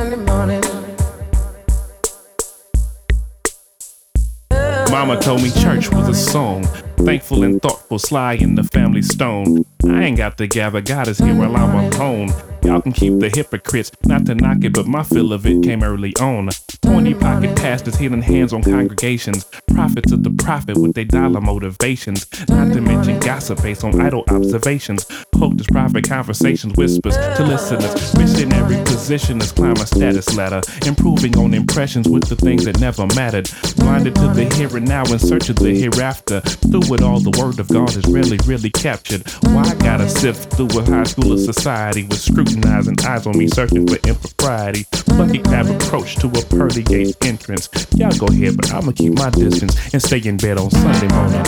Mama told me church was a song. Thankful and thoughtful, sly in the family stone. I ain't got to gather, God is here while I'm alone. Y'all can keep the hypocrites, not to knock it, but my fill of it came early on. 20 pocket pastors hitting hands on congregations. Prophets of the prophet with their dollar motivations. Not to mention gossip based on idle observations. Cloaked as private conversations, whispers to listeners. Missionary positioners climb a status ladder. Improving on impressions with the things that never mattered. Blinded to the here and now in search of the hereafter. Through it all, the word of God is really captured. Why I gotta sift through a high school of society with scrutinizing eyes on me searching for impropriety. Lucky crab approach to a pearly gate entrance. Y'all go ahead, but I'ma keep my distance and stay in bed on Sunday morning.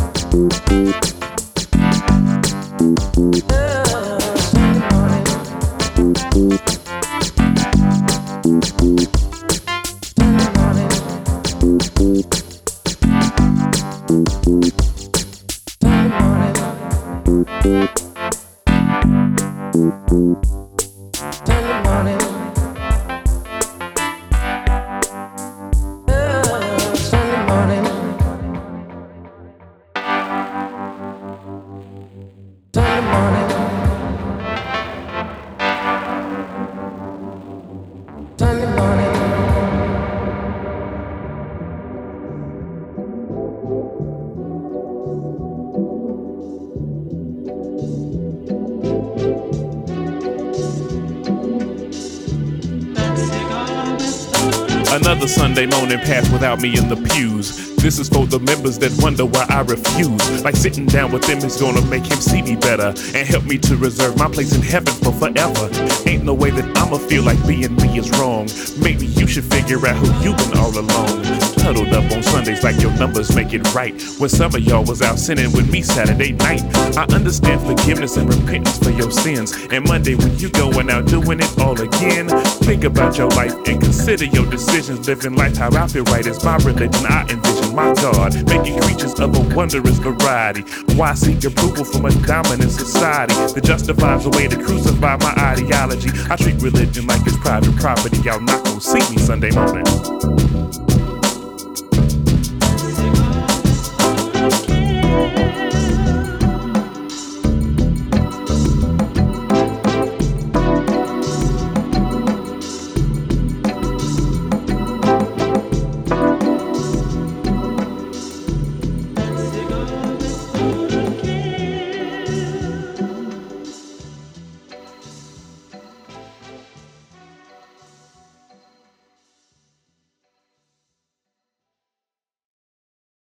Another Sunday morning passed without me in the pews. This is for the members that wonder why I refuse. Like sitting down with them is gonna make him see me better and help me to reserve my place in heaven for forever. Ain't no way that I'ma feel like being me is wrong. Maybe you should figure out who you been all along. Huddled up on Sundays like your numbers make it right. When some of y'all was out sinning with me Saturday night. I understand forgiveness and repentance for your sins. And Monday when you going out doing it all again. Think about your life and consider your decisions. Living life how I feel right is my religion. I envision my God making creatures of a wondrous variety. Why seek approval from a dominant society that justifies a way to crucify my ideology? I treat religion like it's private property. Y'all not gonna see me Sunday morning.